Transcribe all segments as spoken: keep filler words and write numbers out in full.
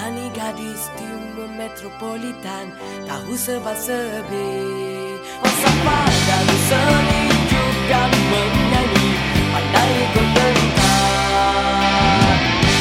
Ani gadis timur metropolitan, tahu serba-serbi. Masa padamu seni juga menyanyi, pandai berdentar.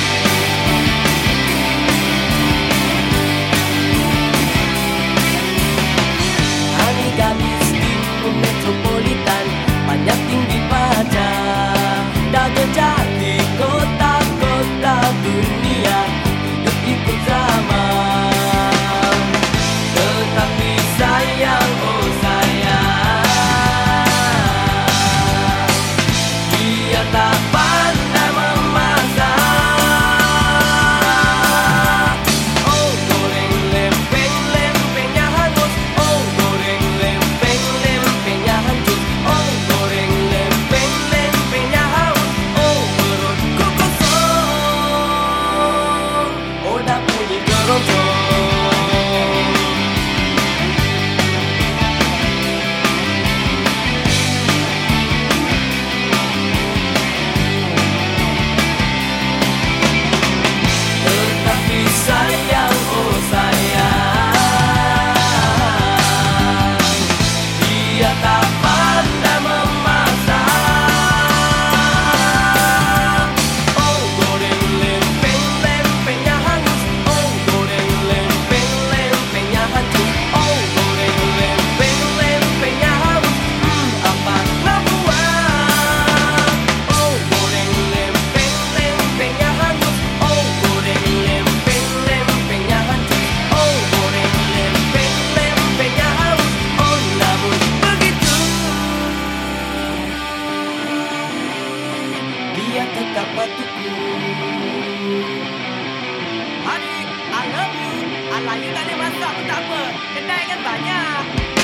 Ani gadis timur metropolitan, banyak tinggi pada dah terjadi kota-kota dunia, hidup ikut zaman. Tetapi sayang, oh sayang, dia tak pandai memasak. Oh goreng lempeng, lempengnya hangus. Oh goreng lempeng, lempengnya hancur. Oh goreng lempeng, lempengnya haus. Oh perutku kosong. Oh dah bunyi keroncong. Tetapi sayang, oh sayang, dia tak pandai memasak. Oh goreng lempeng, lempengnya hangus. Oh goreng lempeng, lempengnya hancur. Oh goreng lempeng, lempengnya haus. Hmm, apa nak buat? Oh goreng lempeng, lempengnya hangus. Oh goreng lempeng, lempengnya hancur. Oh goreng lempeng, lempengnya haus. Oh namun begitu, dia tetap patuhku. Honey, I love you. Alah, you tak boleh masak pun tak apa. Kedai kan banyak.